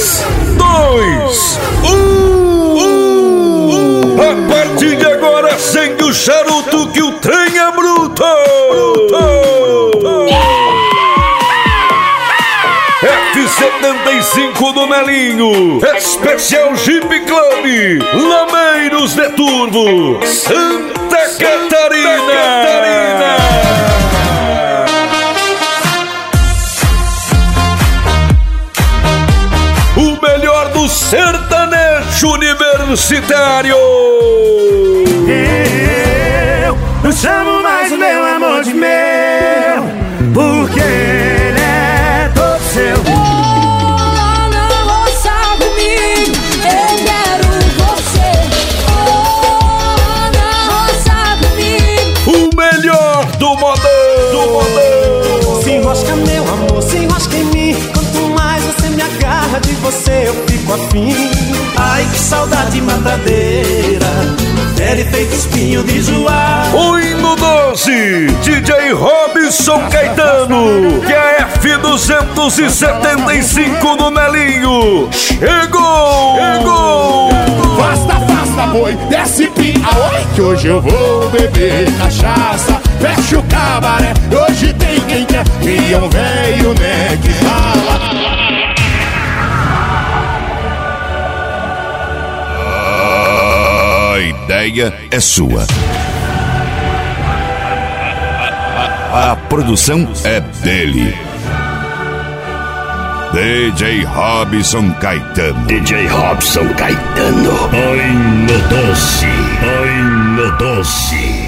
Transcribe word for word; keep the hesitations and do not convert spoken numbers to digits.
três, dois, um. A partir de agora, acende o charuto que o trem é bruto. F setenta e cinco do Melinho, especial Jeep Club, Lameiros de Turvo, Santa Catarina. O melhor do sertanejo universitário. Eu não chamo mais o meu amor de meu, porque ele é todo seu. Oh, não roça comigo, eu quero você. Oh, não roça comigo. O melhor do modão, do modão. Se enrosca meu amor, se enrosca em mim. Quanto mais você me agarra, de você eu fico afim. Ai, que saudade matadeira, fere feito espinho de joar. O hino doze, D J Robson Caetano, que é F duzentos e setenta e cinco do Melinho. Chegou! Chegou! Fasta, fasta, boi, desce aoi, que hoje eu vou beber cachaça. Fecha o cabaré, hoje tem quem quer. E é um velho, né, que fala. A ideia é sua. A produção é dele. D J Robson Caetano. D J Robson Caetano. Ai, no doce, ai, no doce.